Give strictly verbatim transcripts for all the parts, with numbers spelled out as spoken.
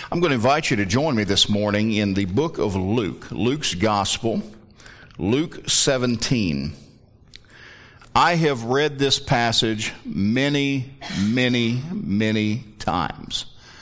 I'm going to invite you to join me this morning in the book of Luke, Luke's Gospel, Luke seventeen. I have read this passage many, many, many times.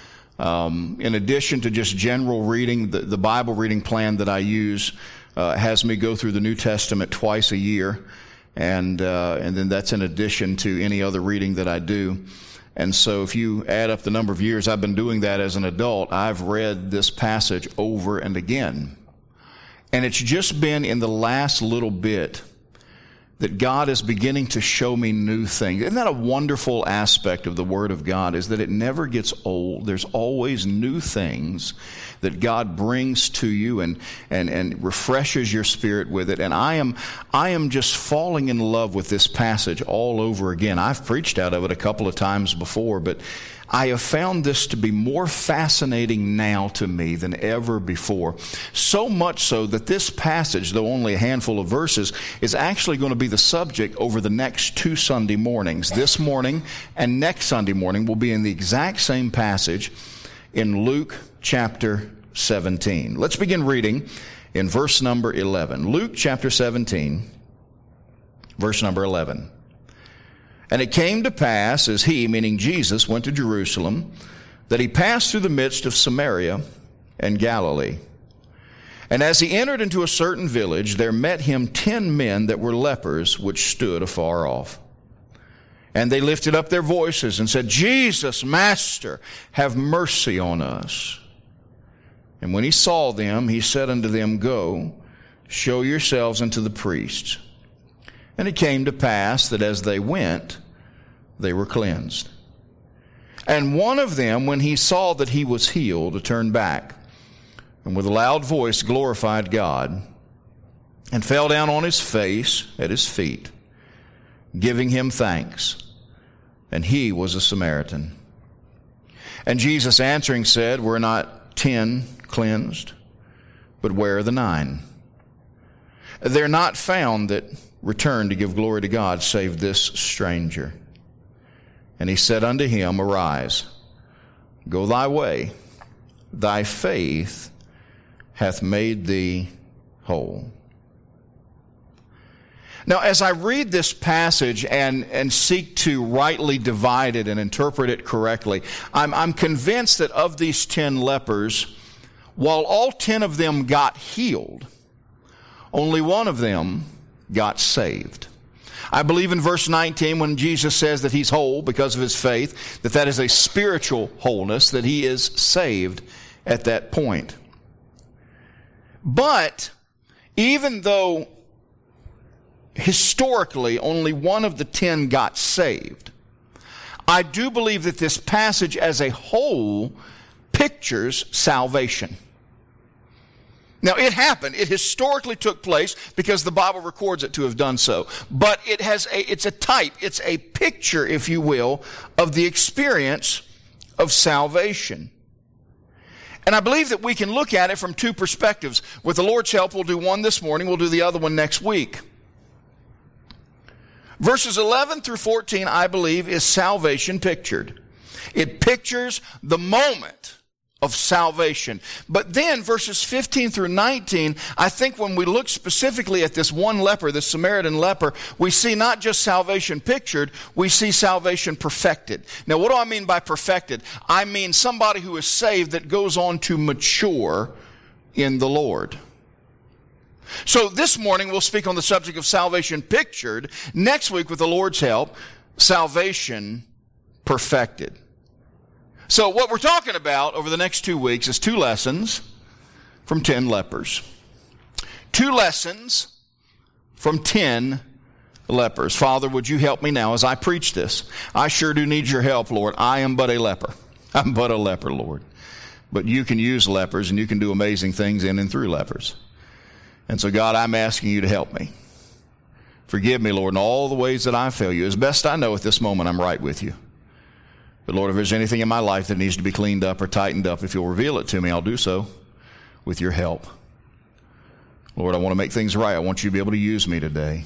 Um, in addition to just general reading, the, the Bible reading plan that I use uh, has me go through the New Testament twice a year, and uh, and then that's in addition to any other reading that I do. And so if you add up the number of years I've been doing that as an adult, I've read this passage over and again. And it's just been in the last little bit that God is beginning to show me new things. Isn't that a wonderful aspect of the Word of God, is that it never gets old. There's always new things that God brings to you and, and, and refreshes your spirit with it. And I am, I am just falling in love with this passage all over again. I've preached out of it a couple of times before, but I have found this to be more fascinating now to me than ever before. So much so that this passage, though only a handful of verses, is actually going to be the subject over the next two Sunday mornings. This morning and next Sunday morning will be in the exact same passage in Luke chapter seventeen. Let's begin reading in verse number eleven. Luke chapter seventeen, verse number eleven. And it came to pass, as he, meaning Jesus, went to Jerusalem, that he passed through the midst of Samaria and Galilee. And as he entered into a certain village, there met him ten men that were lepers, which stood afar off. And they lifted up their voices and said, Jesus, Master, have mercy on us. And when he saw them, he said unto them, Go, show yourselves unto the priests. And it came to pass that as they went, they were cleansed. And one of them, when he saw that he was healed, turned back, and with a loud voice glorified God, and fell down on his face at his feet, giving him thanks. And he was a Samaritan. And Jesus answering said, Were not ten cleansed? But where are the nine? They're not found that returned to give glory to God, save this stranger. And he said unto him, Arise, go thy way, thy faith hath made thee whole. Now, as I read this passage and, and seek to rightly divide it and interpret it correctly, I'm, I'm convinced that of these ten lepers, while all ten of them got healed, only one of them got saved. I believe in verse nineteen when Jesus says that he's whole because of his faith, that that is a spiritual wholeness, that he is saved at that point. But even though historically only one of the ten got saved, I do believe that this passage as a whole pictures salvation. Now, it happened. It historically took place because the Bible records it to have done so. But it has a, it's a type, it's a picture, if you will, of the experience of salvation. And I believe that we can look at it from two perspectives. With the Lord's help, we'll do one this morning, we'll do the other one next week. Verses eleven through fourteen, I believe, is salvation pictured. It pictures the moment of salvation. But then verses fifteen through nineteen, I think when we look specifically at this one leper, this Samaritan leper, we see not just salvation pictured, we see salvation perfected. Now, what do I mean by perfected? I mean somebody who is saved that goes on to mature in the Lord. So this morning we'll speak on the subject of salvation pictured. Next week, with the Lord's help, salvation perfected. So what we're talking about over the next two weeks is two lessons from ten lepers. Two lessons from ten lepers. Father, would you help me now as I preach this? I sure do need your help, Lord. I am but a leper. I'm but a leper, Lord. But you can use lepers and you can do amazing things in and through lepers. And so, God, I'm asking you to help me. Forgive me, Lord, in all the ways that I fail you. As best I know at this moment, I'm right with you. But Lord, if there's anything in my life that needs to be cleaned up or tightened up, if you'll reveal it to me, I'll do so with your help. Lord, I want to make things right. I want you to be able to use me today.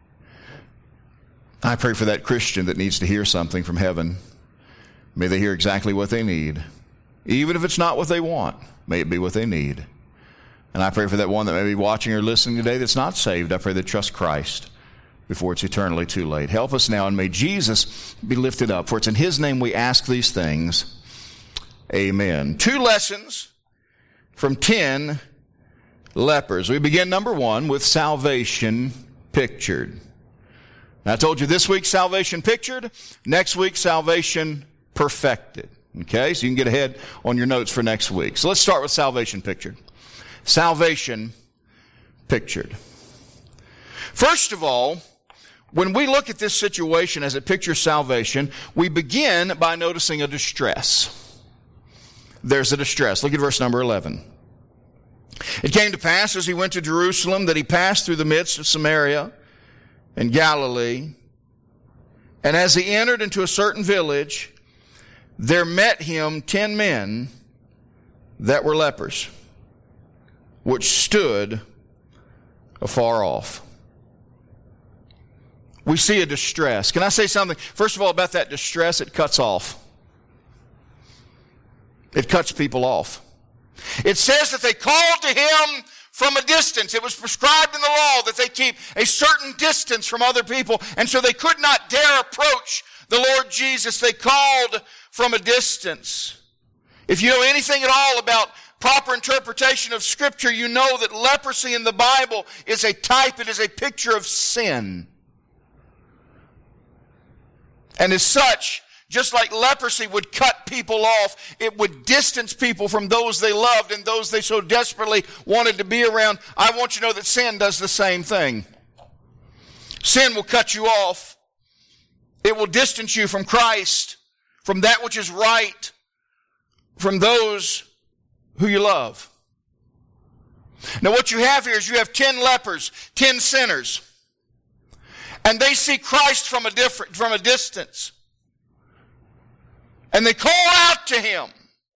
I pray for that Christian that needs to hear something from heaven. May they hear exactly what they need. Even if it's not what they want, may it be what they need. And I pray for that one that may be watching or listening today that's not saved. I pray they trust Christ before it's eternally too late. Help us now, and may Jesus be lifted up. For it's in His name we ask these things. Amen. Two lessons from ten lepers. We begin, number one, with salvation pictured. Now, I told you this week salvation pictured, next week salvation perfected. Okay, so you can get ahead on your notes for next week. So let's start with salvation pictured. Salvation pictured. First of all, when we look at this situation as it pictures salvation, we begin by noticing a distress. There's a distress. Look at verse number eleven. It came to pass as he went to Jerusalem that he passed through the midst of Samaria and Galilee. And as he entered into a certain village, there met him ten men that were lepers, which stood afar off. We see a distress. Can I say something? First of all, about that distress, it cuts off. It cuts people off. It says that they called to him from a distance. It was prescribed in the law that they keep a certain distance from other people, and so they could not dare approach the Lord Jesus. They called from a distance. If you know anything at all about proper interpretation of Scripture, you know that leprosy in the Bible is a type, it is a picture of sin. And as such, just like leprosy would cut people off, it would distance people from those they loved and those they so desperately wanted to be around. I want you to know that sin does the same thing. Sin will cut you off. It will distance you from Christ, from that which is right, from those who you love. Now what you have here is you have ten lepers, ten sinners, and they see Christ from a different, from a distance. And they call out to him.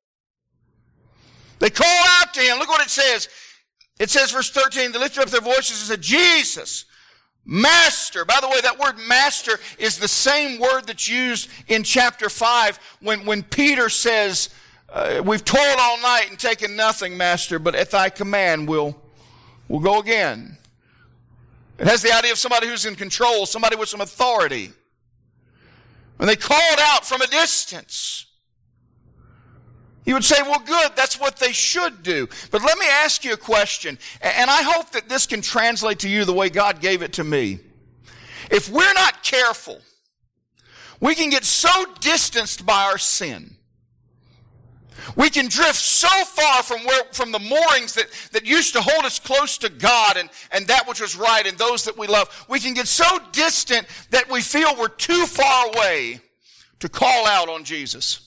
They call out to him. Look what it says. It says, verse thirteen, they lifted up their voices and said, Jesus, Master. By the way, that word master is the same word that's used in chapter five when, when Peter says, uh, we've toiled all night and taken nothing, Master, but at thy command we'll, we'll go again. It has the idea of somebody who's in control, somebody with some authority. And they called out from a distance. You would say, well, good, that's what they should do. But let me ask you a question, and I hope that this can translate to you the way God gave it to me. If we're not careful, we can get so distanced by our sin. We can drift so far from where, from the moorings that, that used to hold us close to God and, and that which was right and those that we love. We can get so distant that we feel we're too far away to call out on Jesus.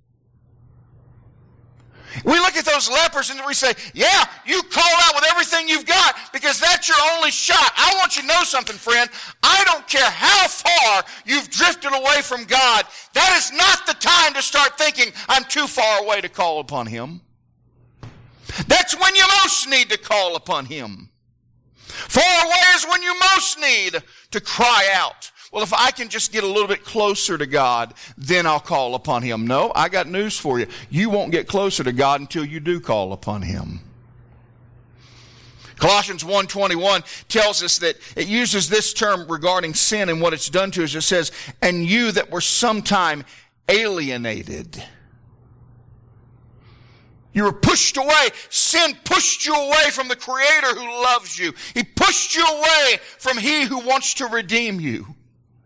We look at those lepers and we say, yeah, you call out with everything you've got because that's your only shot. I want you to know something, friend. I don't care how far you've drifted away from God. That is not the time to start thinking, I'm too far away to call upon him. That's when you most need to call upon him. Far away is when you most need to cry out. Well, if I can just get a little bit closer to God, then I'll call upon him. No, I got news for you. You won't get closer to God until you do call upon him. Colossians one twenty-one tells us that it uses this term regarding sin and what it's done to us. It says, and you that were sometime alienated. You were pushed away. Sin pushed you away from the Creator who loves you. He pushed you away from He who wants to redeem you.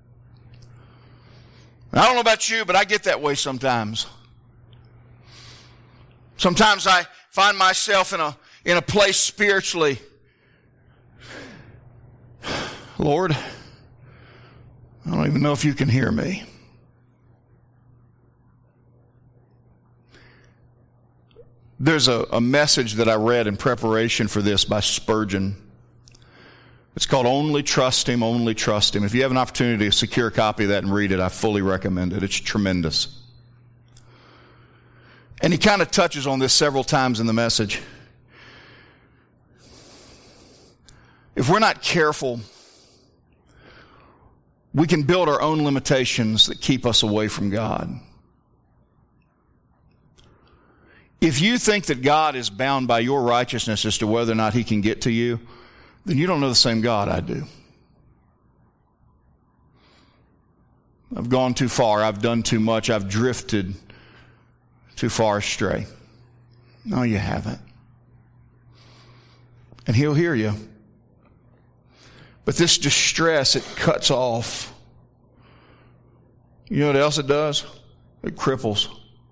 I don't know about you, but I get that way sometimes. Sometimes I find myself in a, in a place spiritually. Lord, I don't even know if you can hear me. There's a, a message that I read in preparation for this by Spurgeon. It's called Only Trust Him, Only Trust Him. If you have an opportunity to secure a copy of that and read it, I fully recommend it. It's tremendous. And he kind of touches on this several times in the message. If we're not careful, we can build our own limitations that keep us away from God. If you think that God is bound by your righteousness as to whether or not he can get to you, then you don't know the same God I do. I've gone too far. I've done too much. I've drifted too far astray. No, you haven't. And he'll hear you. But this distress, it cuts off. You know what else it does? It cripples.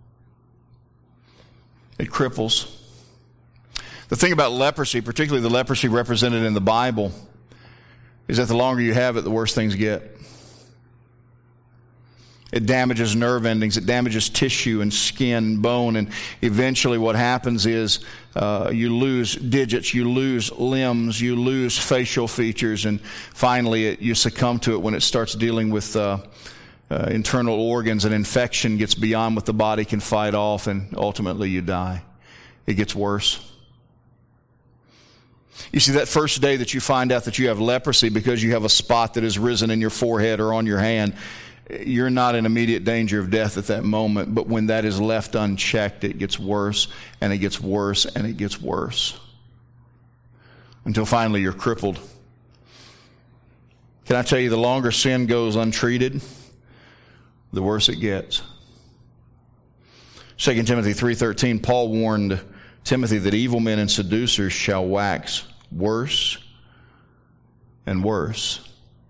It cripples. The thing about leprosy, particularly the leprosy represented in the Bible, is that the longer you have it, the worse things get. It damages nerve endings. It damages tissue and skin and bone. And eventually what happens is uh, you lose digits, you lose limbs, you lose facial features, and finally it, you succumb to it when it starts dealing with uh, uh, internal organs, and infection gets beyond what the body can fight off, and ultimately you die. It gets worse. You see, that first day that you find out that you have leprosy because you have a spot that has risen in your forehead or on your hand, you're not in immediate danger of death at that moment, but when that is left unchecked, it gets worse, and it gets worse, and it gets worse, until finally you're crippled. Can I tell you, the longer sin goes untreated, the worse it gets. Second Timothy three thirteen, Paul warned Timothy that evil men and seducers shall wax worse and worse.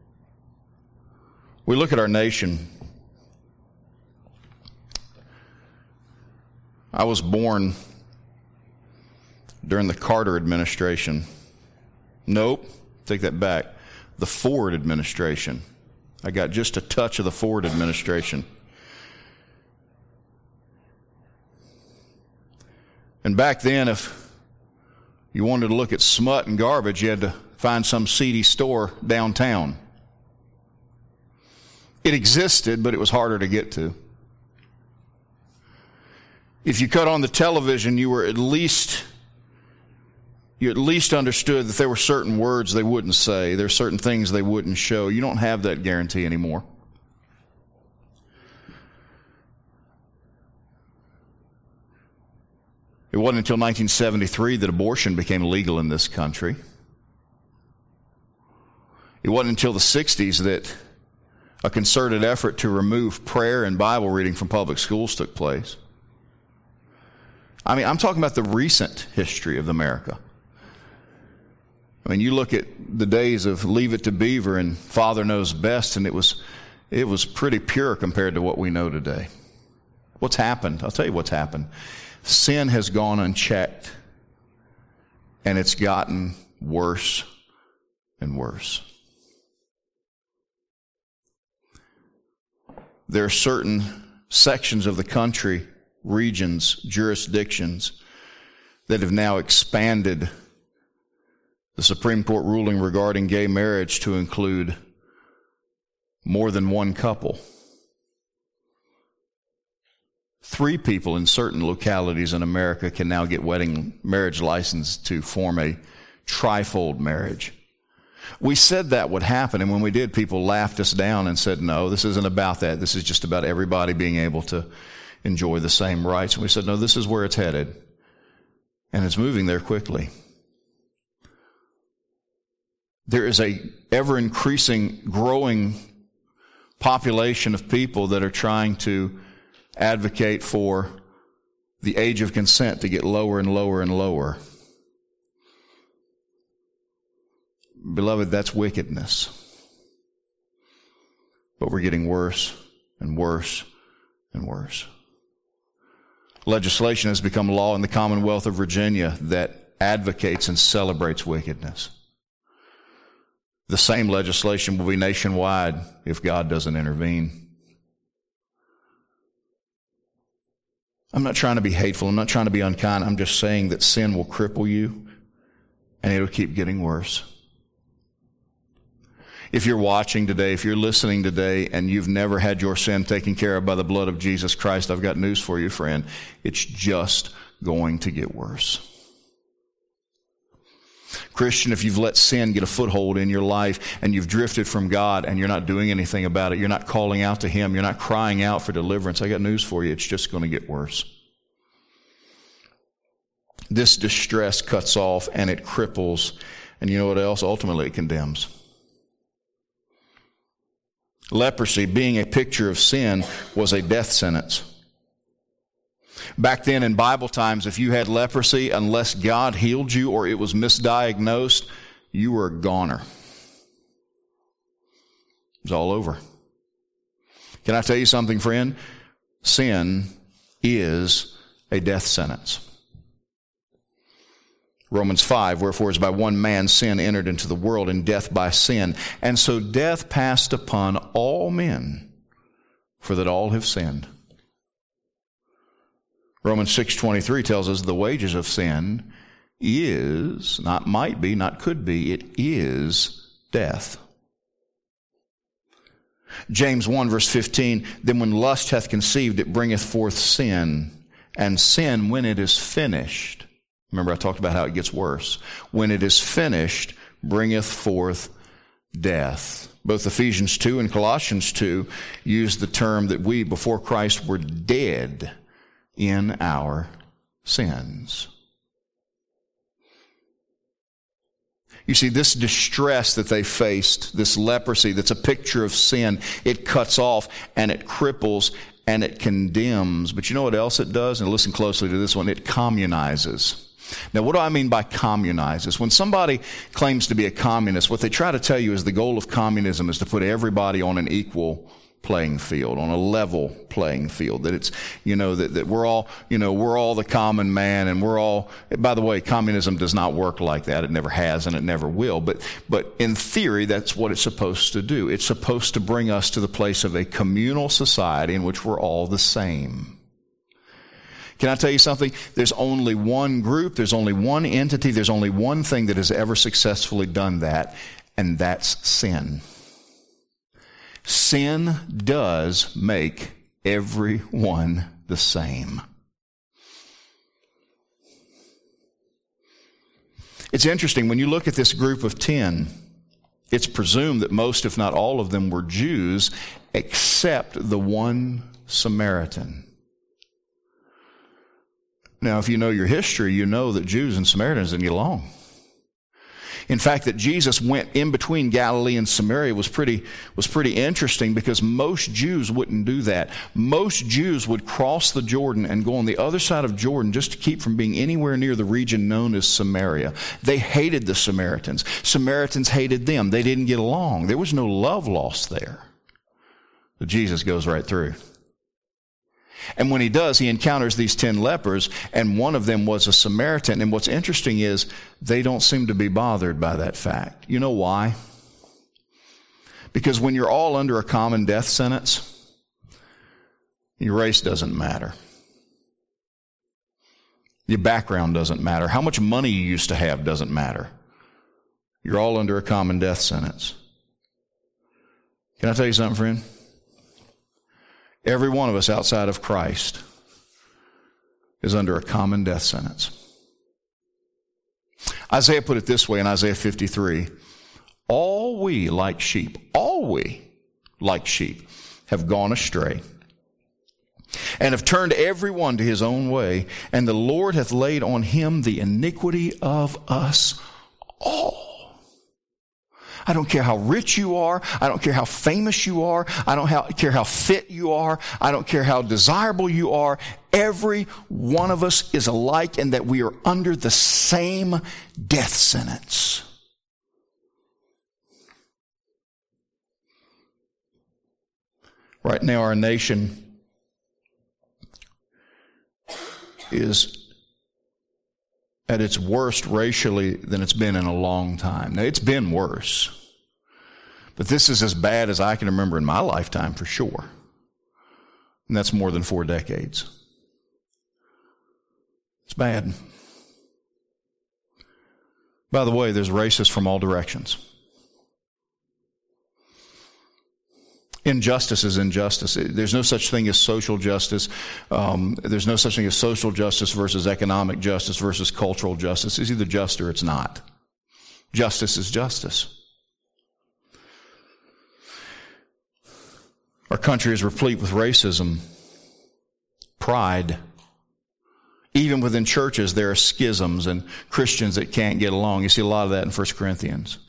We look at our nation. I was born during the Carter administration. Nope, take that back. The Ford administration. I got just a touch of the Ford administration. And back then, if you wanted to look at smut and garbage, you had to find some seedy store downtown. It existed, but it was harder to get to. If you cut on the television, you were at least, you at least understood that there were certain words they wouldn't say. There are certain things they wouldn't show. You don't have that guarantee anymore. It wasn't until nineteen seventy-three that abortion became legal in this country. It wasn't until the sixties that a concerted effort to remove prayer and Bible reading from public schools took place. I mean, I'm talking about the recent history of America. I mean, you look at the days of Leave It to Beaver and Father Knows Best, and it was it was pretty pure compared to what we know today. What's happened? I'll tell you what's happened. Sin has gone unchecked, and it's gotten worse and worse. There are certain sections of the country, regions, jurisdictions that have now expanded the Supreme Court ruling regarding gay marriage to include more than one couple. Three people in certain localities in America can now get wedding marriage license to form a trifold marriage. We said that would happen, and when we did, people laughed us down and said, no, this isn't about that. This is just about everybody being able to enjoy the same rights. And we said, no, this is where it's headed, and it's moving there quickly. There is a ever-increasing, growing population of people that are trying to advocate for the age of consent to get lower and lower and lower. Beloved, that's wickedness. But we're getting worse and worse and worse. Legislation has become law in the Commonwealth of Virginia that advocates and celebrates wickedness. The same legislation will be nationwide if God doesn't intervene. I'm not trying to be hateful. I'm not trying to be unkind. I'm just saying that sin will cripple you, and it'll keep getting worse. If you're watching today, if you're listening today, and you've never had your sin taken care of by the blood of Jesus Christ, I've got news for you, friend. It's just going to get worse. Christian, if you've let sin get a foothold in your life and you've drifted from God and you're not doing anything about it, you're not calling out to Him, you're not crying out for deliverance, I got news for you. It's just going to get worse. This distress cuts off and it cripples. And you know what else? Ultimately, it condemns. Leprosy, being a picture of sin, was a death sentence. Back then in Bible times, if you had leprosy, unless God healed you or it was misdiagnosed, you were a goner. It was all over. Can I tell you something, friend? Sin is a death sentence. Romans five, wherefore as by one man sin entered into the world, and death by sin. And so death passed upon all men, for that all have sinned. Romans six twenty-three tells us the wages of sin is, not might be, not could be, it is death. James one verse fifteen, then when lust hath conceived, it bringeth forth sin, and sin, when it is finished, remember I talked about how it gets worse, when it is finished, bringeth forth death. Both Ephesians two and Colossians two use the term that we, before Christ, were dead in our sins. You see, this distress that they faced, this leprosy that's a picture of sin, it cuts off and it cripples and it condemns. But you know what else it does? And listen closely to this one. It communizes. Now, what do I mean by communizes? When somebody claims to be a communist, what they try to tell you is the goal of communism is to put everybody on an equal playing field, on a level playing field, that it's, you know, that, that we're all, you know, we're all the common man, and we're all, by the way, communism does not work like that. It never has and it never will. But, but in theory, that's what it's supposed to do. It's supposed to bring us to the place of a communal society in which we're all the same. Can I tell you something? There's only one group, there's only one entity, there's only one thing that has ever successfully done that, and that's sin. Sin does make everyone the same. It's interesting, when you look at this group of ten, it's presumed that most, if not all of them, were Jews, except the one Samaritan. Now, if you know your history, you know that Jews and Samaritans didn't get along. In fact, that Jesus went in between Galilee and Samaria was pretty, was pretty interesting, because most Jews wouldn't do that. Most Jews would cross the Jordan and go on the other side of Jordan just to keep from being anywhere near the region known as Samaria. They hated the Samaritans. Samaritans hated them. They didn't get along. There was no love lost there. But Jesus goes right through. And when he does, he encounters these ten lepers, and one of them was a Samaritan. And what's interesting is they don't seem to be bothered by that fact. You know why? Because when you're all under a common death sentence, your race doesn't matter. Your background doesn't matter. How much money you used to have doesn't matter. You're all under a common death sentence. Can I tell you something, friend? Every one of us outside of Christ is under a common death sentence. Isaiah put it this way in Isaiah fifty-three, all we like sheep, all we like sheep have gone astray and have turned every one to his own way, and the Lord hath laid on him the iniquity of us all. I don't care how rich you are. I don't care how famous you are. I don't how, care how fit you are. I don't care how desirable you are. Every one of us is alike in that we are under the same death sentence. Right now, our nation is at its worst racially than it's been in a long time. Now, it's been worse. But this is as bad as I can remember in my lifetime, for sure. And that's more than four decades. It's bad. By the way, there's racists from all directions. Injustice is injustice. There's no such thing as social justice. Um, there's no such thing as social justice versus economic justice versus cultural justice. It's either just or it's not. Justice is justice. Our country is replete with racism, pride, Even within churches, there are schisms and Christians that can't get along. You see a lot of that in First Corinthians.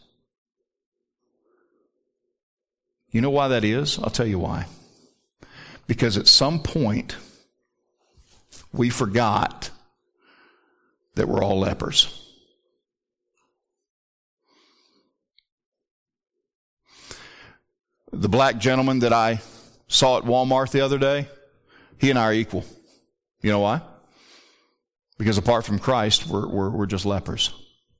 You know why that is? I'll tell you why. Because at some point, we forgot that we're all lepers. The black gentleman that I saw at Walmart the other day, he and I are equal. You know why? Because apart from Christ, we're, we're, we're just lepers.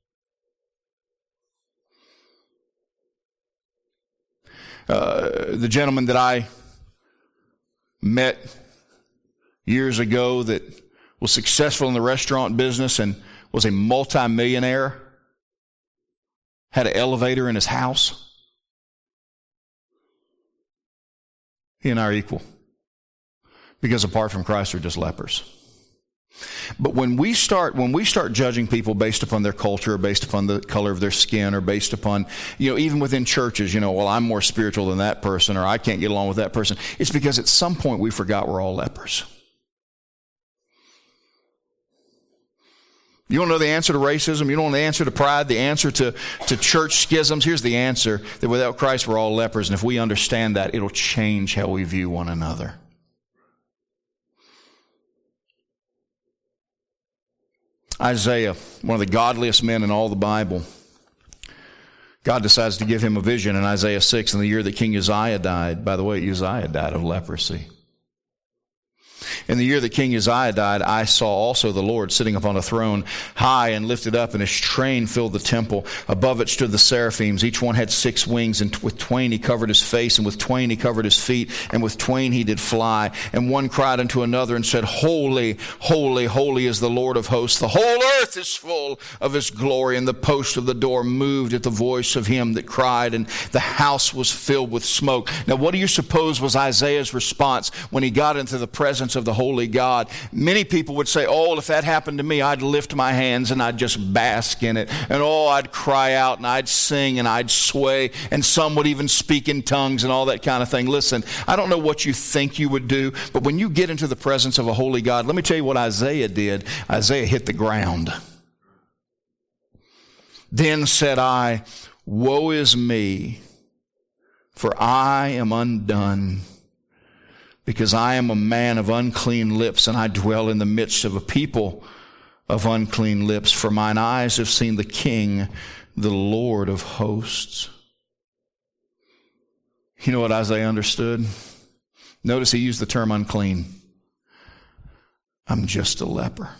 Uh, the gentleman that I met years ago that was successful in the restaurant business and was a multimillionaire, had an elevator in his house. He and I are equal. Because apart from Christ, we're just lepers. But when we start, when we start judging people based upon their culture, or based upon the color of their skin, or based upon, you know, even within churches, you know, well, I'm more spiritual than that person, or I can't get along with that person, it's because at some point we forgot we're all lepers. You don't know the answer to racism. You don't know the answer to pride, the answer to, to church schisms. Here's the answer, that without Christ, we're all lepers. And if we understand that, it'll change how we view one another. Isaiah, one of the godliest men in all the Bible, God decides to give him a vision in Isaiah six in the year that King Uzziah died. By the way, Uzziah died of leprosy. In the year that King Uzziah died, I saw also the Lord sitting upon a throne, high and lifted up, and his train filled the temple. Above it stood the seraphims. Each one had six wings, and with twain he covered his face, and with twain he covered his feet, and with twain he did fly. And one cried unto another and said, Holy, holy, holy is the Lord of hosts. The whole earth is full of his glory. And the post of the door moved at the voice of him that cried, and the house was filled with smoke. Now, what do you suppose was Isaiah's response when he got into the presence of the holy God? Many people would say, oh, if that happened to me, I'd lift my hands and I'd just bask in it. And oh, I'd cry out and I'd sing and I'd sway. And some would even speak in tongues and all that kind of thing. Listen, I don't know what you think you would do, but when you get into the presence of a holy God, let me tell you what Isaiah did. Isaiah hit the ground. Then said I, woe is me, for I am undone, because I am a man of unclean lips, and I dwell in the midst of a people of unclean lips. For mine eyes have seen the King, the Lord of hosts. You know what Isaiah understood? Notice he used the term unclean. I'm just a leper.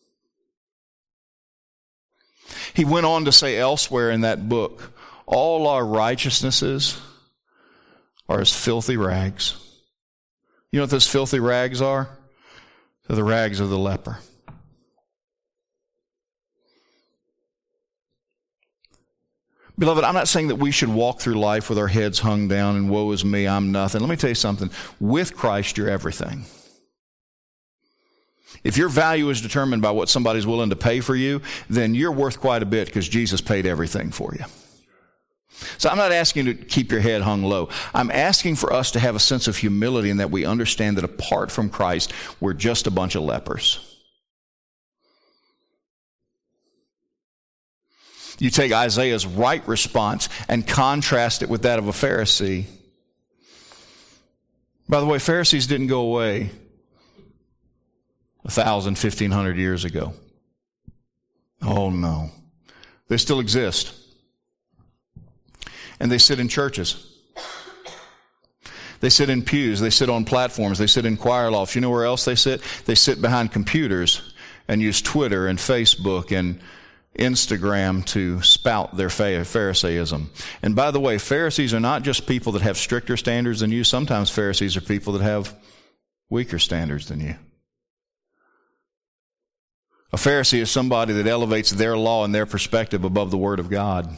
He went on to say elsewhere in that book, all our righteousnesses are as filthy rags. You know what those filthy rags are? They're the rags of the leper. Beloved, I'm not saying that we should walk through life with our heads hung down and woe is me, I'm nothing. Let me tell you something. With Christ, you're everything. If your value is determined by what somebody's willing to pay for you, then you're worth quite a bit because Jesus paid everything for you. So I'm not asking you to keep your head hung low. I'm asking for us to have a sense of humility in that we understand that apart from Christ, we're just a bunch of lepers. You take Isaiah's right response and contrast it with that of a Pharisee. By the way, Pharisees didn't go away a thousand, fifteen hundred years ago. Oh no. They still exist. And they sit in churches. They sit in pews. They sit on platforms. They sit in choir lofts. You know where else they sit? They sit behind computers and use Twitter and Facebook and Instagram to spout their Pharisaism. And by the way, Pharisees are not just people that have stricter standards than you. Sometimes Pharisees are people that have weaker standards than you. A Pharisee is somebody that elevates their law and their perspective above the Word of God.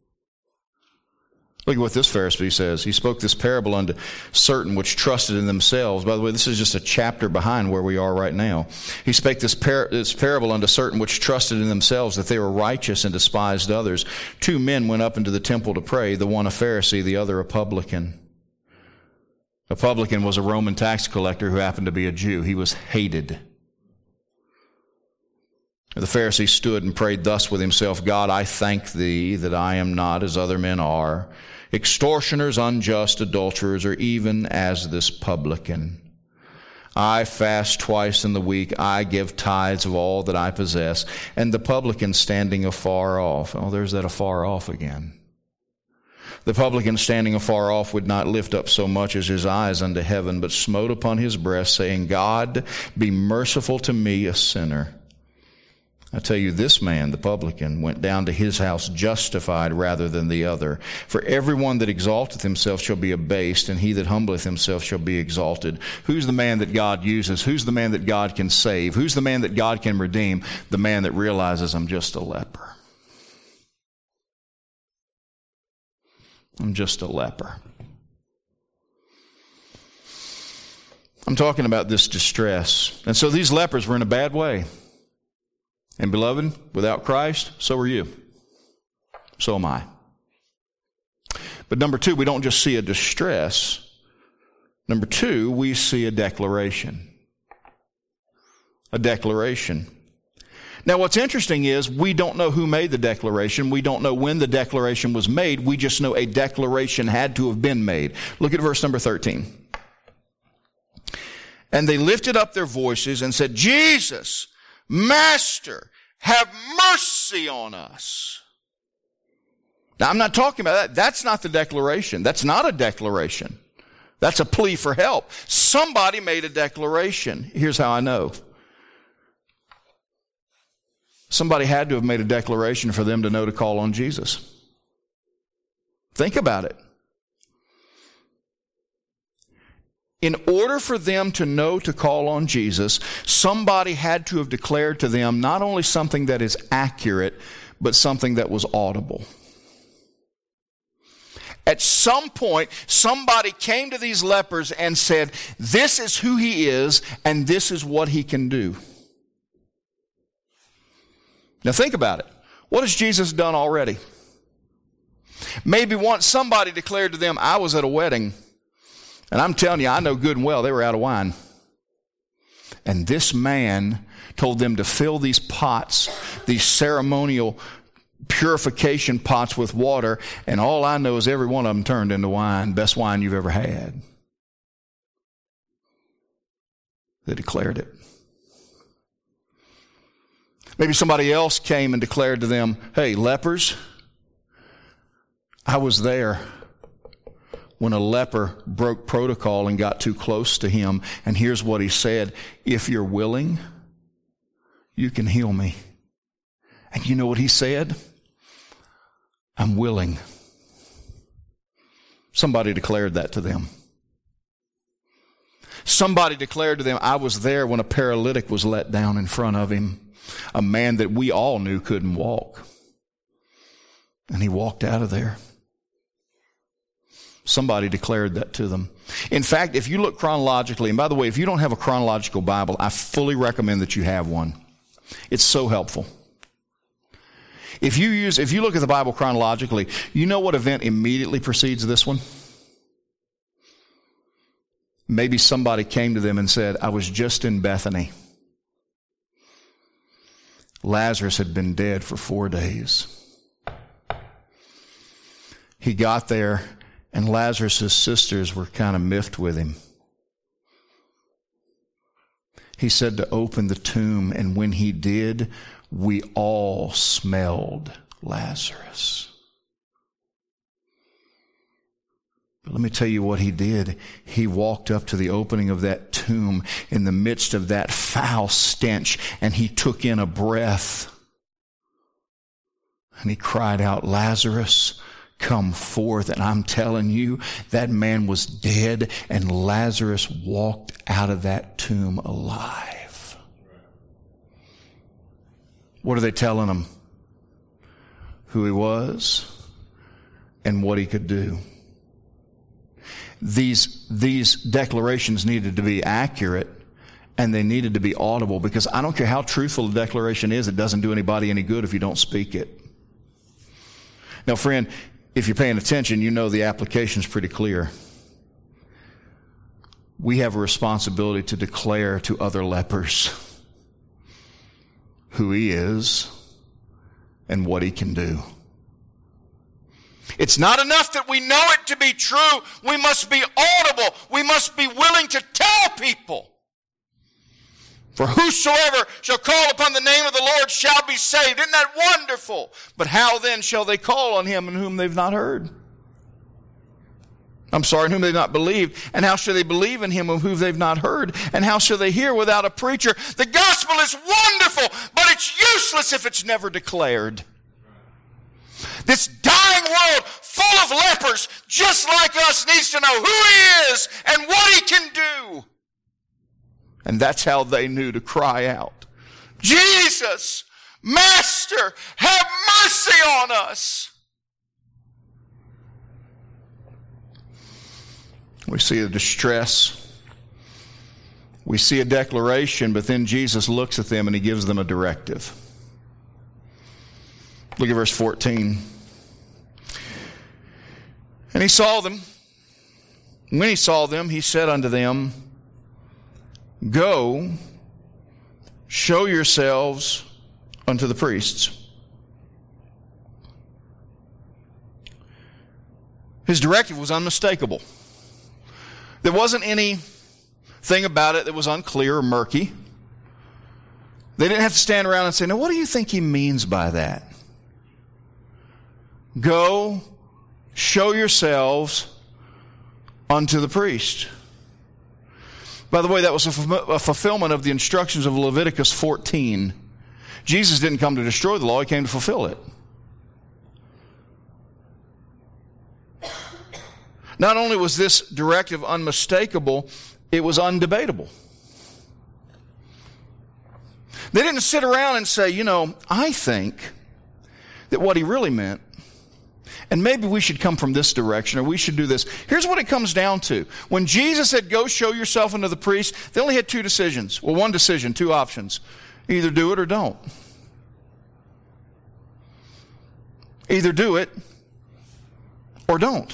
Look at what this Pharisee says. He spoke this parable unto certain which trusted in themselves. By the way, this is just a chapter behind where we are right now. He spake this, par- this parable unto certain which trusted in themselves that they were righteous and despised others. Two men went up into the temple to pray, the one a Pharisee, the other a publican. A publican was a Roman tax collector who happened to be a Jew. He was hated. The Pharisee stood and prayed thus with himself, God, I thank thee that I am not as other men are, extortioners, unjust, adulterers, or even as this publican. I fast twice in the week. I give tithes of all that I possess. And the publican standing afar off. Oh, there's that afar off again. The publican standing afar off would not lift up so much as his eyes unto heaven, but smote upon his breast, saying, God, be merciful to me, a sinner. I tell you, this man, the publican, went down to his house justified rather than the other. For everyone that exalteth himself shall be abased, and he that humbleth himself shall be exalted. Who's the man that God uses? Who's the man that God can save? Who's the man that God can redeem? The man that realizes, I'm just a leper. I'm just a leper. I'm talking about this distress. And so these lepers were in a bad way. And beloved, without Christ, so are you. So am I. But number two, we don't just see a distress. Number two, we see a declaration. A declaration. Now, what's interesting is we don't know who made the declaration. We don't know when the declaration was made. We just know a declaration had to have been made. Look at verse number thirteen. And they lifted up their voices and said, Jesus, Master, have mercy on us. Now, I'm not talking about that. That's not the declaration. That's not a declaration. That's a plea for help. Somebody made a declaration. Here's how I know. Somebody had to have made a declaration for them to know to call on Jesus. Think about it. In order for them to know to call on Jesus, somebody had to have declared to them not only something that is accurate, but something that was audible. At some point, somebody came to these lepers and said, this is who he is, and this is what he can do. Now think about it. What has Jesus done already? Maybe once somebody declared to them, I was at a wedding, and I'm telling you, I know good and well they were out of wine. And this man told them to fill these pots, these ceremonial purification pots with water, and all I know is every one of them turned into wine, best wine you've ever had. They declared it. Maybe somebody else came and declared to them, hey, lepers, I was there when a leper broke protocol and got too close to him. And here's what he said, if you're willing, you can heal me. And you know what he said? I'm willing. Somebody declared that to them. Somebody declared to them, I was there when a paralytic was let down in front of him, a man that we all knew couldn't walk. And he walked out of there. Somebody declared that to them. In fact, if you look chronologically, and by the way, if you don't have a chronological Bible, I fully recommend that you have one. It's so helpful. If you use, if you look at the Bible chronologically, you know what event immediately precedes this one? Maybe somebody came to them and said, I was just in Bethany. Lazarus had been dead for four days. He got there, and Lazarus' sisters were kind of miffed with him. He said to open the tomb, and when he did, we all smelled Lazarus. But let me tell you what he did. He walked up to the opening of that tomb in the midst of that foul stench, and he took in a breath. And he cried out, Lazarus, come forth. And I'm telling you, that man was dead, and Lazarus walked out of that tomb alive. What are they telling him? Who he was and what he could do. These, these declarations needed to be accurate, and they needed to be audible, because I don't care how truthful the declaration is, it doesn't do anybody any good if you don't speak it. Now, friend, if you're paying attention, you know the application is pretty clear. We have a responsibility to declare to other lepers who he is and what he can do. It's not enough that we know it to be true. We must be audible. We must be willing to tell people. For whosoever shall call upon the name of the Lord shall be saved. Isn't that wonderful? But how then shall they call on him in whom they've not heard? I'm sorry, in whom they've not believed. And how shall they believe in him of whom they've not heard? And how shall they hear without a preacher? The gospel is wonderful, but it's useless if it's never declared. This dying world full of lepers, just like us, needs to know who he is and what he can do. And that's how they knew to cry out, Jesus, Master, have mercy on us. We see a distress. We see a declaration, but then Jesus looks at them and he gives them a directive. Look at verse fourteen. And he saw them. When he saw them, he said unto them, Go, show yourselves unto the priests. His directive was unmistakable. There wasn't anything about it that was unclear or murky. They didn't have to stand around and say, now what do you think he means by that? Go, show yourselves unto the priest. By the way, that was a fulfillment of the instructions of Leviticus fourteen. Jesus didn't come to destroy the law, he came to fulfill it. Not only was this directive unmistakable, it was undebatable. They didn't sit around and say, you know, I think that what he really meant, and maybe we should come from this direction, or we should do this. Here's what it comes down to. When Jesus said, go show yourself unto the priest, they only had two decisions. Well, one decision, two options. Either do it or don't. Either do it or don't.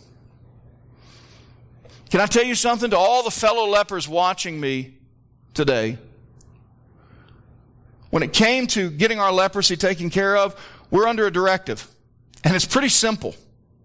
Can I tell you something to all the fellow lepers watching me today? When it came to getting our leprosy taken care of, we're under a directive. And it's pretty simple.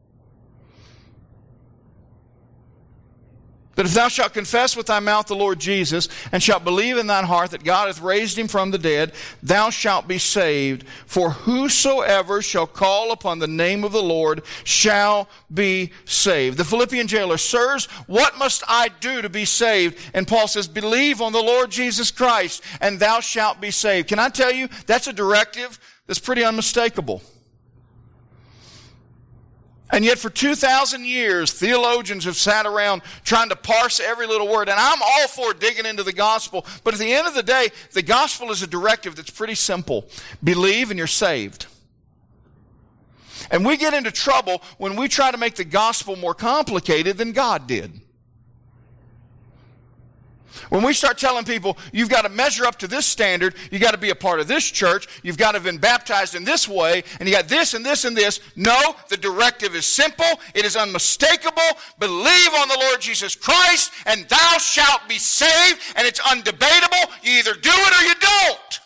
That if thou shalt confess with thy mouth the Lord Jesus, and shalt believe in thine heart that God hath raised him from the dead, thou shalt be saved. For whosoever shall call upon the name of the Lord shall be saved. The Philippian jailer, sirs, what must I do to be saved? And Paul says, believe on the Lord Jesus Christ, and thou shalt be saved. Can I tell you, that's a directive that's pretty unmistakable. And yet for two thousand years, theologians have sat around trying to parse every little word. And I'm all for digging into the gospel. But at the end of the day, the gospel is a directive that's pretty simple. Believe and you're saved. And we get into trouble when we try to make the gospel more complicated than God did. When we start telling people, you've got to measure up to this standard, you've got to be a part of this church, you've got to have been baptized in this way, and you got this and this and this. No, the directive is simple, it is unmistakable. Believe on the Lord Jesus Christ, and thou shalt be saved, and it's undebatable. You either do it or you don't.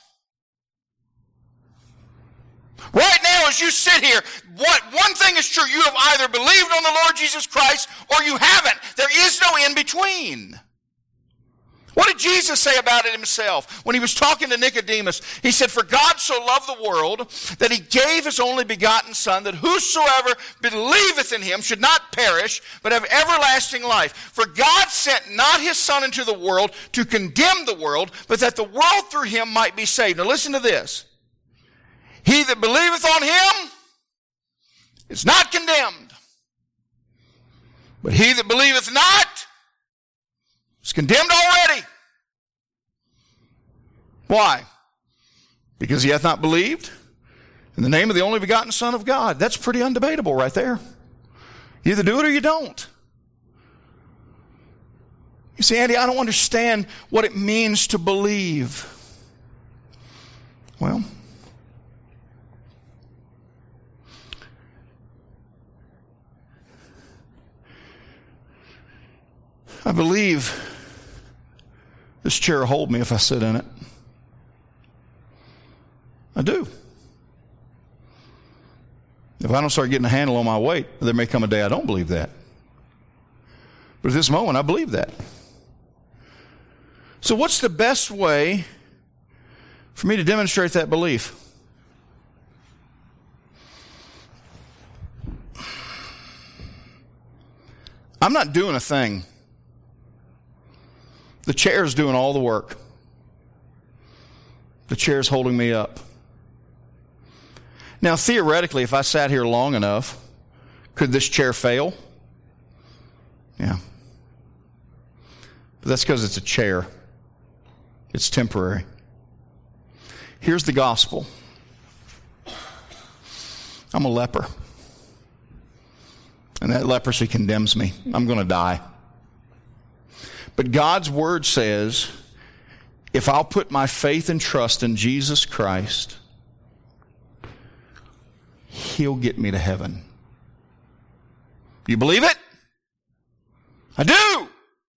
Right now, as you sit here, what, one thing is true. You have either believed on the Lord Jesus Christ or you haven't. There is no in between. What did Jesus say about it himself? When he was talking to Nicodemus, he said, for God so loved the world that he gave his only begotten Son, that whosoever believeth in him should not perish, but have everlasting life. For God sent not his Son into the world to condemn the world, but that the world through him might be saved. Now listen to this. He that believeth on him is not condemned, but he that believeth not is condemned already. Why? Because he hath not believed in the name of the only begotten Son of God. That's pretty undebatable right there. You either do it or you don't. You see, Andy, I don't understand what it means to believe. Well, I believe this chair will hold me if I sit in it. I do. If I don't start getting a handle on my weight, there may come a day I don't believe that. But at this moment, I believe that. So what's the best way for me to demonstrate that belief? I'm not doing a thing. The chair's doing all the work. The chair's holding me up. Now, theoretically, if I sat here long enough, could this chair fail? Yeah. But that's because it's a chair. It's temporary. Here's the gospel. I'm a leper. And that leprosy condemns me. I'm going to die. But God's word says, if I'll put my faith and trust in Jesus Christ, He'll get me to heaven. You believe it? I do!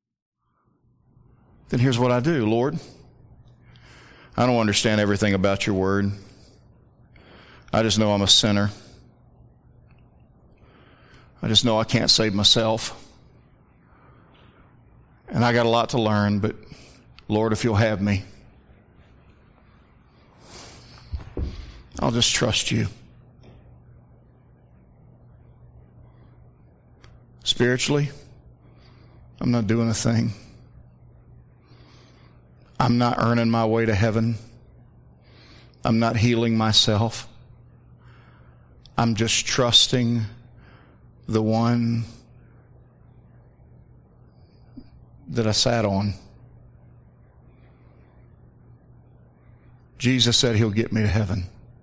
Then here's what I do, Lord. I don't understand everything about your word. I just know I'm a sinner. I just know I can't save myself. And I got a lot to learn, but Lord, if you'll have me, I'll just trust you. Spiritually, I'm not doing a thing. I'm not earning my way to heaven. I'm not healing myself. I'm just trusting the one that I sat on. Jesus said He'll get me to heaven.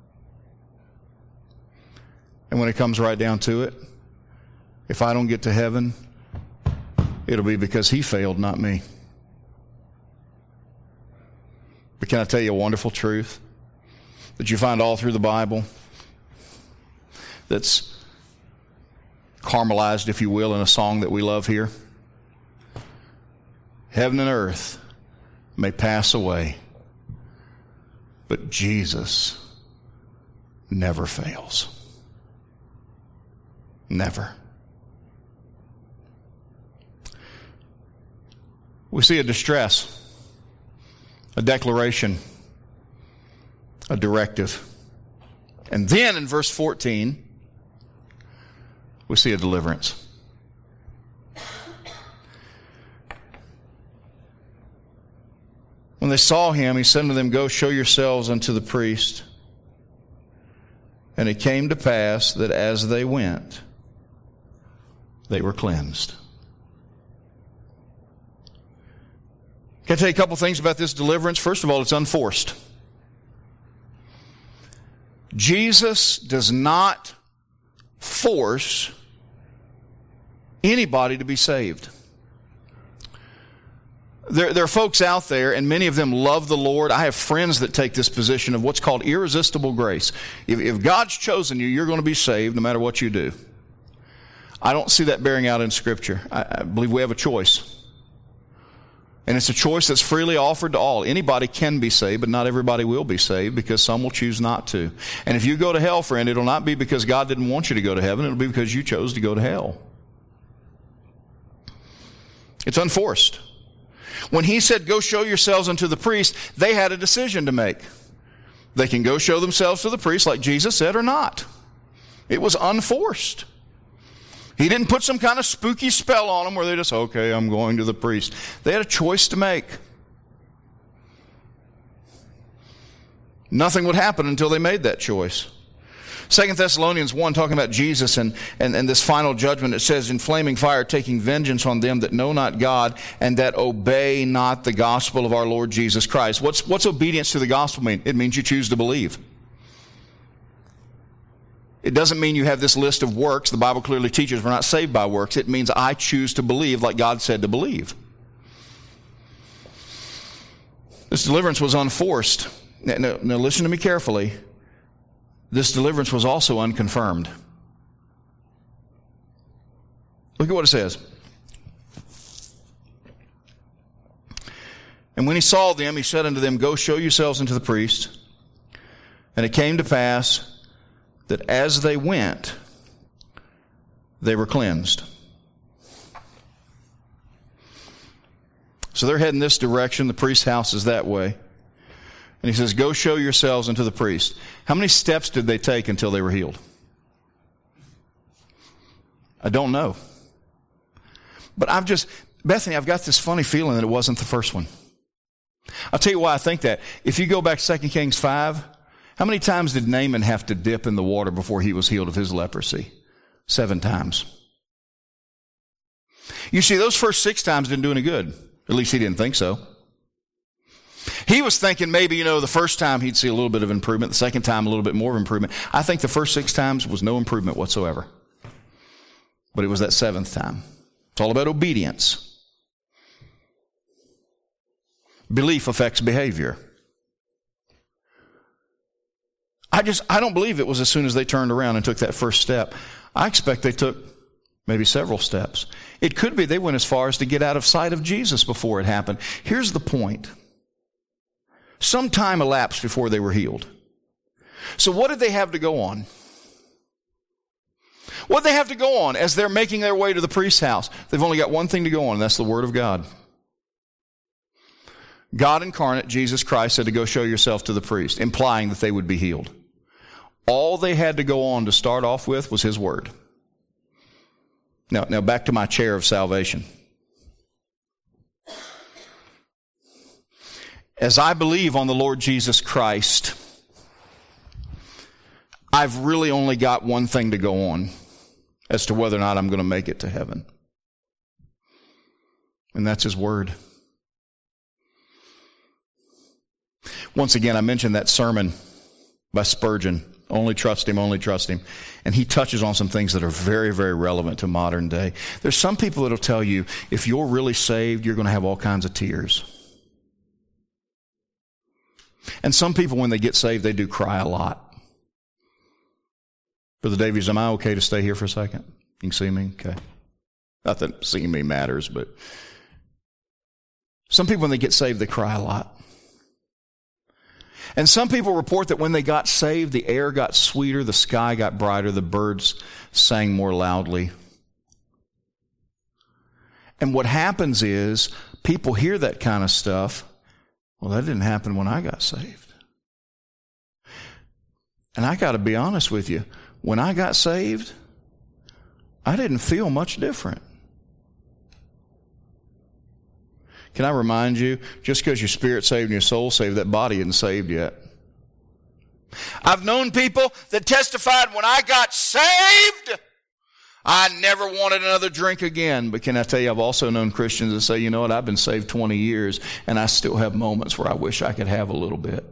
And when it comes right down to it, if I don't get to heaven, it'll be because He failed, not me. But can I tell you a wonderful truth that you find all through the Bible that's caramelized, if you will, in a song that we love here? Heaven and earth may pass away, but Jesus never fails. Never. We see a distress, a declaration, a directive. And then in verse fourteen, we see a deliverance. When they saw him, he said unto them, Go show yourselves unto the priest. And it came to pass that as they went, they were cleansed. Can I tell you a couple things about this deliverance? First of all, it's unforced. Jesus does not force anybody to be saved. There, there are folks out there, and many of them love the Lord. I have friends that take this position of what's called irresistible grace. If, if God's chosen you, you're going to be saved no matter what you do. I don't see that bearing out in Scripture. I, I believe we have a choice. And it's a choice that's freely offered to all. Anybody can be saved, but not everybody will be saved because some will choose not to. And if you go to hell, friend, it'll not be because God didn't want you to go to heaven. It'll be because you chose to go to hell. It's unforced. When he said, go show yourselves unto the priest, they had a decision to make. They can go show themselves to the priest like Jesus said or not. It was unforced. He didn't put some kind of spooky spell on them where they just, okay, I'm going to the priest. They had a choice to make. Nothing would happen until they made that choice. Second Thessalonians one, talking about Jesus and, and, and this final judgment, it says, in flaming fire, taking vengeance on them that know not God and that obey not the gospel of our Lord Jesus Christ. What's, what's obedience to the gospel mean? It means you choose to believe. It doesn't mean you have this list of works. The Bible clearly teaches we're not saved by works. It means I choose to believe like God said to believe. This deliverance was unforced. Now, now, now listen to me carefully. This deliverance was also unconfirmed. Look at what it says. And when he saw them, he said unto them, Go show yourselves unto the priest. And it came to pass that as they went, they were cleansed. So they're heading this direction. The priest's house is that way. And he says, go show yourselves unto the priest. How many steps did they take until they were healed? I don't know. But I've just, Bethany, I've got this funny feeling that it wasn't the first one. I'll tell you why I think that. If you go back to Second Kings five, how many times did Naaman have to dip in the water before he was healed of his leprosy? Seven times. You see, those first six times didn't do any good. At least he didn't think so. He was thinking maybe, you know, the first time he'd see a little bit of improvement, the second time a little bit more of improvement. I think the first six times was no improvement whatsoever. But it was that seventh time. It's all about obedience. Belief affects behavior. I just, I don't believe it was as soon as they turned around and took that first step. I expect they took maybe several steps. It could be they went as far as to get out of sight of Jesus before it happened. Here's the point. Some time elapsed before they were healed. So what did they have to go on? What did they have to go on as they're making their way to the priest's house? They've only got one thing to go on, and that's the Word of God. God incarnate, Jesus Christ, said to go show yourself to the priest, implying that they would be healed. All they had to go on to start off with was His Word. Now, now back to my chair of salvation. As I believe on the Lord Jesus Christ, I've really only got one thing to go on as to whether or not I'm going to make it to heaven. And that's His Word. Once again, I mentioned that sermon by Spurgeon, Only Trust Him, Only Trust Him. And he touches on some things that are very, very relevant to modern day. There's some people that will tell you, if you're really saved, you're going to have all kinds of tears. And some people, when they get saved, they do cry a lot. Brother Davies, am I okay to stay here for a second? You can see me? Okay. Not that seeing me matters, but some people, when they get saved, they cry a lot. And some people report that when they got saved, the air got sweeter, the sky got brighter, the birds sang more loudly. And what happens is, people hear that kind of stuff. Well, that didn't happen when I got saved. And I got to be honest with you. When I got saved, I didn't feel much different. Can I remind you, just because your spirit's saved and your soul's saved, that body isn't saved yet. I've known people that testified, when I got saved, I never wanted another drink again. But can I tell you, I've also known Christians that say, you know what, I've been saved twenty years, and I still have moments where I wish I could have a little bit.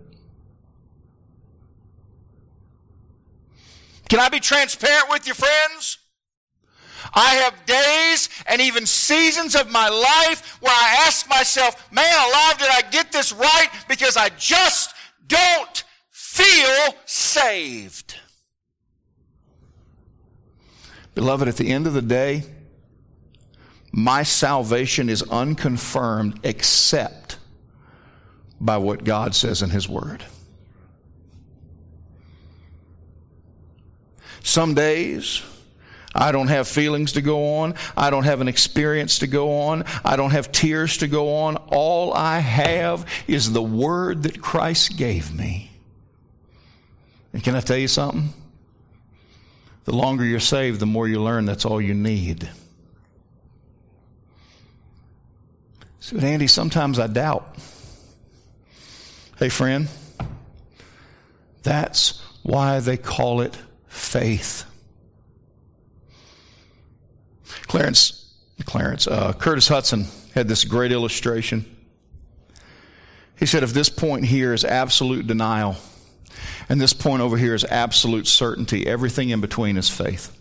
Can I be transparent with you, friends? I have days and even seasons of my life where I ask myself, man alive, did I get this right? Because I just don't feel saved. Beloved, at the end of the day, my salvation is unconfirmed except by what God says in His Word. Some days, I don't have feelings to go on. I don't have an experience to go on. I don't have tears to go on. All I have is the Word that Christ gave me. And can I tell you something? The longer you're saved, the more you learn that's all you need. So, Andy, sometimes I doubt. Hey, friend, that's why they call it faith. Clarence, Clarence, uh, Curtis Hudson had this great illustration. He said, if this point here is absolute denial, and this point over here is absolute certainty, everything in between is faith.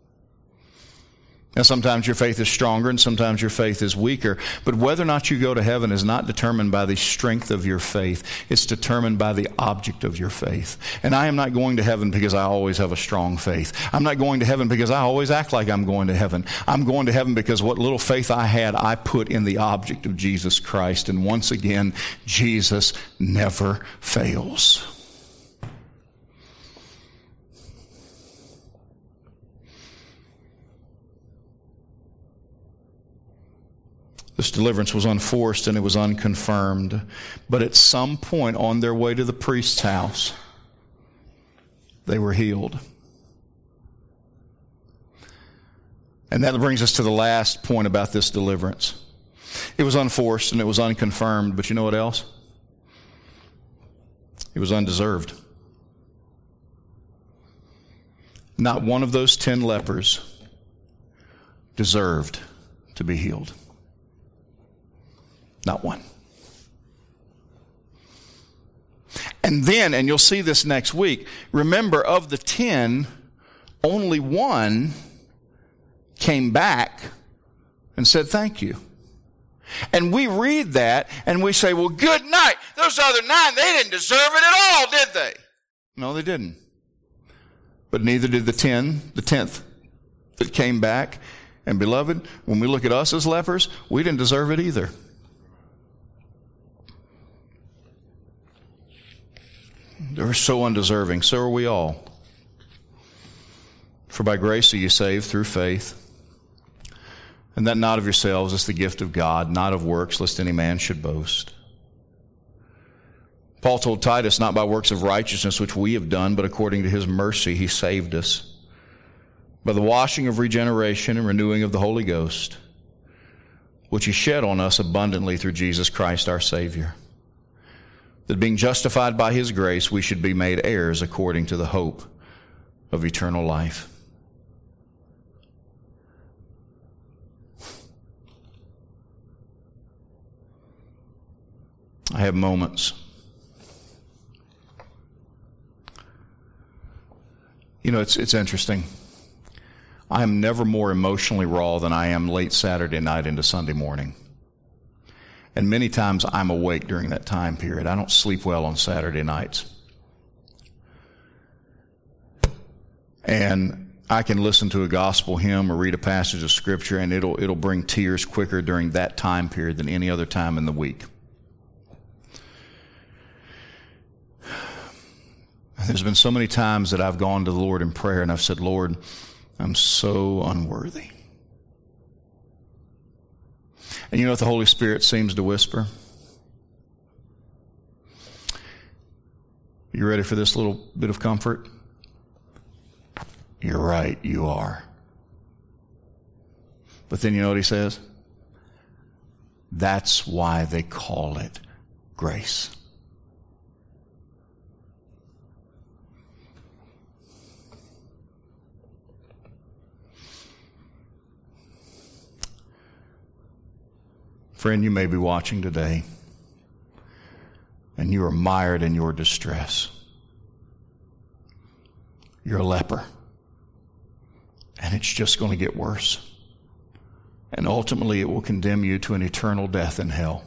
Now, sometimes your faith is stronger and sometimes your faith is weaker, but whether or not you go to heaven is not determined by the strength of your faith. It's determined by the object of your faith. And I am not going to heaven because I always have a strong faith. I'm not going to heaven because I always act like I'm going to heaven. I'm going to heaven because what little faith I had, I put in the object of Jesus Christ. And once again, Jesus never fails. This deliverance was unforced and it was unconfirmed. But at some point on their way to the priest's house, they were healed. And that brings us to the last point about this deliverance. It was unforced and it was unconfirmed, but you know what else? It was undeserved. Not one of those ten lepers deserved to be healed. Not one. And then, and you'll see this next week, remember, of the ten, only one came back and said thank you. And we read that and we say, well, good night. Those other nine, they didn't deserve it at all, did they? No, they didn't. But neither did the ten, the tenth that came back. And beloved, when we look at us as lepers, we didn't deserve it either. They were so undeserving. So are we all. For by grace are you saved through faith. And that not of yourselves is the gift of God, not of works, lest any man should boast. Paul told Titus, not by works of righteousness which we have done, but according to his mercy he saved us, by the washing of regeneration and renewing of the Holy Ghost, which he shed on us abundantly through Jesus Christ our Savior, that being justified by his grace, we should be made heirs according to the hope of eternal life. I have moments. You know, it's it's interesting. I am never more emotionally raw than I am late Saturday night into Sunday morning. And many times I'm awake during that time period. I don't sleep well on Saturday nights. And I can listen to a gospel hymn or read a passage of Scripture, and it'll it'll bring tears quicker during that time period than any other time in the week. There's been so many times that I've gone to the Lord in prayer and I've said, Lord, I'm so unworthy. And you know what the Holy Spirit seems to whisper? You ready for this little bit of comfort? You're right, you are. But then you know what he says? That's why they call it grace. Friend, you may be watching today, and you are mired in your distress. You're a leper, and it's just going to get worse. And ultimately, it will condemn you to an eternal death in hell.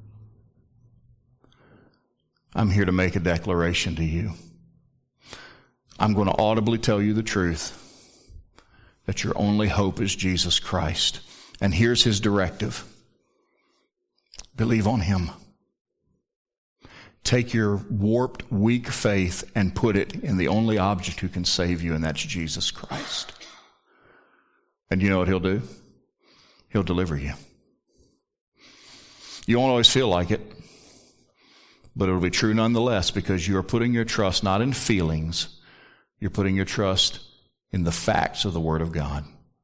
I'm here to make a declaration to you. I'm going to audibly tell you the truth, that your only hope is Jesus Christ. And here's his directive. Believe on him. Take your warped, weak faith and put it in the only object who can save you, and that's Jesus Christ. And you know what he'll do? He'll deliver you. You won't always feel like it, but it'll be true nonetheless, because you are putting your trust not in feelings, you're putting your trust in the facts of the Word of God.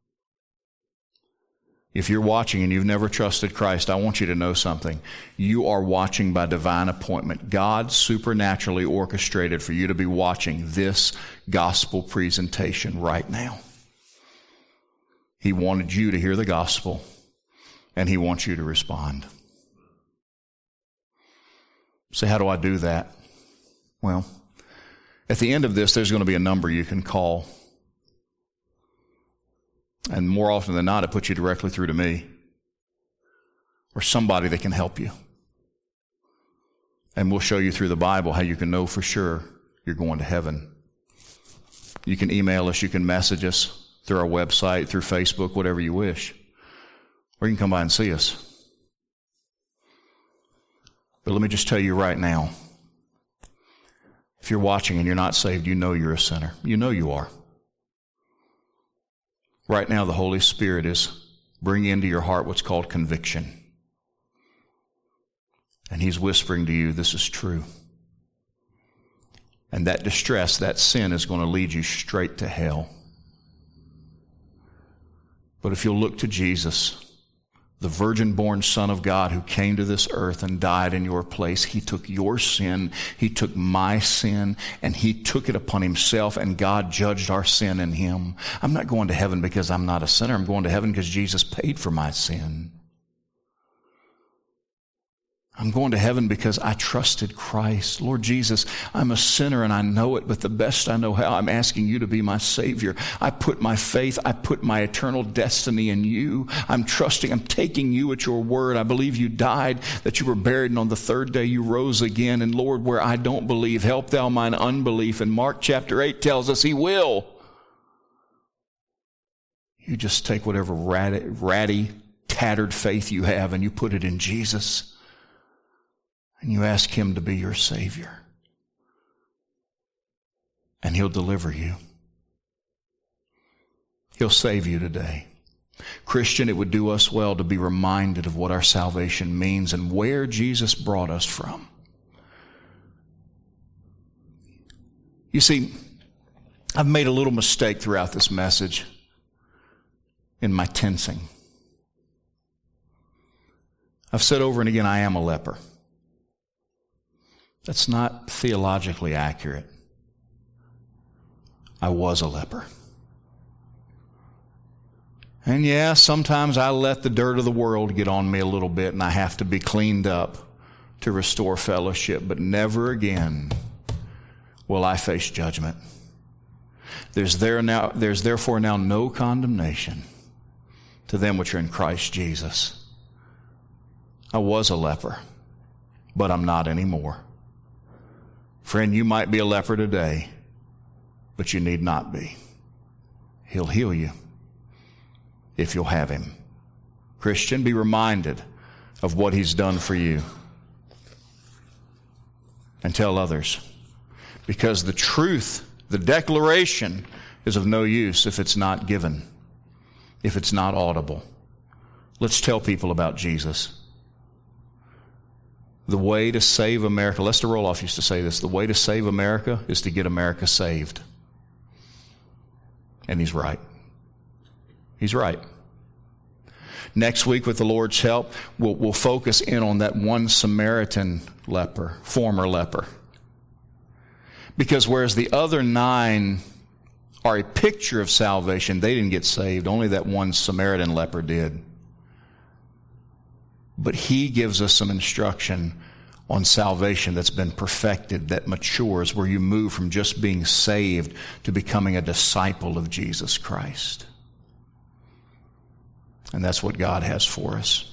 If you're watching and you've never trusted Christ, I want you to know something. You are watching by divine appointment. God supernaturally orchestrated for you to be watching this gospel presentation right now. He wanted you to hear the gospel, and he wants you to respond. So how do I do that? Well, at the end of this, there's going to be a number you can call. And more often than not, it puts you directly through to me or somebody that can help you. And we'll show you through the Bible how you can know for sure you're going to heaven. You can email us, you can message us through our website, through Facebook, whatever you wish. Or you can come by and see us. But let me just tell you right now, if you're watching and you're not saved, you know you're a sinner. You know you are. Right now, the Holy Spirit is bringing into your heart what's called conviction. And he's whispering to you, this is true. And that distress, that sin is going to lead you straight to hell. But if you'll look to Jesus, the virgin-born Son of God who came to this earth and died in your place, he took your sin, he took my sin, and he took it upon himself, and God judged our sin in him. I'm not going to heaven because I'm not a sinner. I'm going to heaven because Jesus paid for my sin. I'm going to heaven because I trusted Christ. Lord Jesus, I'm a sinner and I know it, but the best I know how, I'm asking you to be my Savior. I put my faith, I put my eternal destiny in you. I'm trusting, I'm taking you at your word. I believe you died, that you were buried, and on the third day you rose again. And Lord, where I don't believe, help thou mine unbelief. And Mark chapter eight tells us he will. You just take whatever ratty, ratty tattered faith you have and you put it in Jesus. And you ask him to be your Savior. And he'll deliver you. He'll save you today. Christian, it would do us well to be reminded of what our salvation means and where Jesus brought us from. You see, I've made a little mistake throughout this message in my tensing. I've said over and again, I am a leper. That's not theologically accurate. I was a leper. And yeah, sometimes I let the dirt of the world get on me a little bit and I have to be cleaned up to restore fellowship, but never again will I face judgment. There's there now, there's therefore now no condemnation to them which are in Christ Jesus. I was a leper, but I'm not anymore. Friend, you might be a leper today, but you need not be. He'll heal you if you'll have him. Christian, be reminded of what he's done for you. And tell others. Because the truth, the declaration, is of no use if it's not given, if it's not audible. Let's tell people about Jesus. The way to save America, Lester Roloff used to say this, the way to save America is to get America saved. And he's right. He's right. Next week, with the Lord's help, we'll, we'll focus in on that one Samaritan leper, former leper. Because whereas the other nine are a picture of salvation, they didn't get saved. Only that one Samaritan leper did. But he gives us some instruction on salvation that's been perfected, that matures, where you move from just being saved to becoming a disciple of Jesus Christ. And that's what God has for us.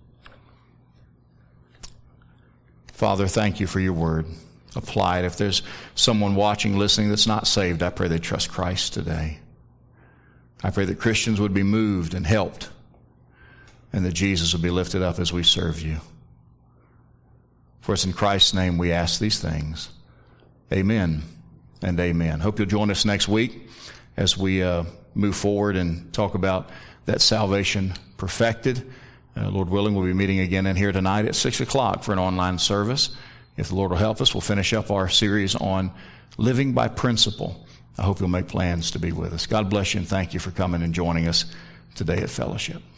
Father, thank you for your word. Apply it. If there's someone watching, listening that's not saved, I pray they trust Christ today. I pray that Christians would be moved and helped, and that Jesus will be lifted up as we serve you. For it's in Christ's name we ask these things. Amen and amen. Hope you'll join us next week as we uh, move forward and talk about that salvation perfected. Uh, Lord willing, we'll be meeting again in here tonight at six o'clock for an online service. If the Lord will help us, we'll finish up our series on living by principle. I hope you'll make plans to be with us. God bless you, and thank you for coming and joining us today at Fellowship.